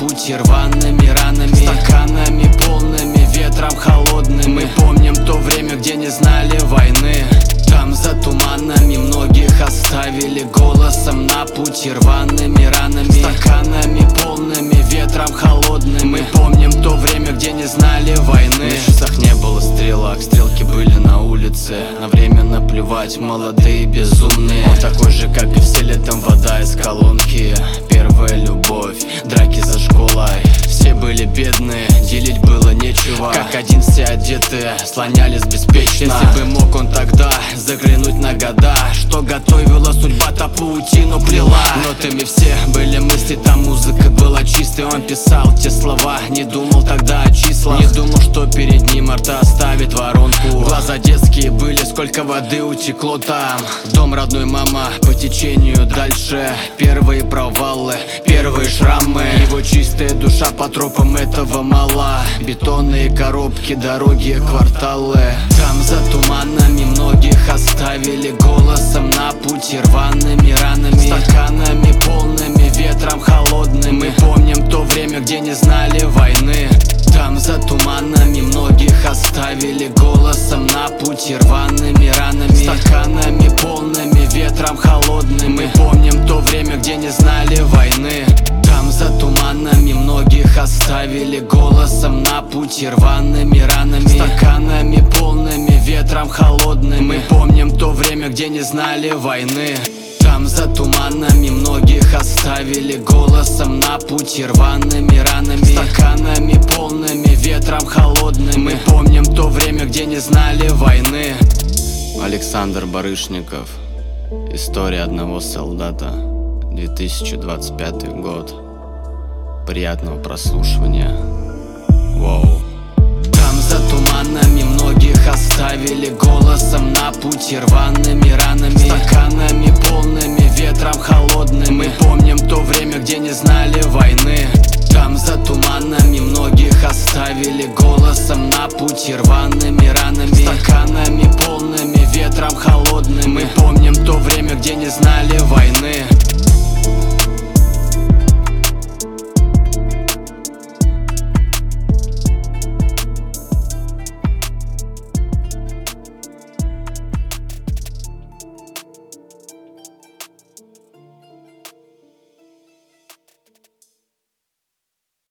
пути рваными ранами, стаканами полными, ветром холодным. Мы помним то время, где не знали войны. Там за туманами многих оставили голосом на пути рваными ранами, стаканами полными, ветром холодным. Мы помним то время, где не знали войны. На часах не было стрелок, стрелки были на улице. На время наплевать, молодые безумные. Он такой же, как и все, летом вода из колонки. Первая любовь, драки за школой. Все были бедные, делить было нечего. Как один все одетые, слонялись беспечно. Если бы мог он тогда заглянуть на года, что готовила судьба, та паутину плела. Нотами все были мысли, там музыка была чистой. Он писал те слова, не думал тогда о числах. Не думал, что перед ним рта оставит воронку. Глаза детские были, сколько воды утекло там. Дом родной, мама по течению дальше. Первые провалы, первые шрамы. Его чистая душа по тропам этого мала. Бетонные коробки, дороги, кварталы. Там за туманами многих оставили голосом на пути рваными ранами, стаканами полными, ветром холодным. Мы помним то время, где не знали войны. Там за туманами многих оставили голосом на пути рваными ранами, стаканами полными, ветром холодным. Мы помним то время, где не знали войны. Там за туманами многих оставили голосом на пути рваными ранами, стаканами полными, ветром холодным. Мы помним то время, где не знали войны. Там за туманами многих оставили голосом на пути рваными ранами, стаканами полными, ветром холодным. Мы помним то время, где не знали войны. Александр Барышников. История одного солдата. 2025 год. Приятного прослушивания. Воу. Там за туманами многих оставили голосом на пути рваными ранами, стаканами полными, ветром холодным. Мы помним то время, где не знали войны. Там за туманами многих оставили голосом на пути рваными ранами, стаканами полными, ветром холодным. Мы помним то время, где не знали войны.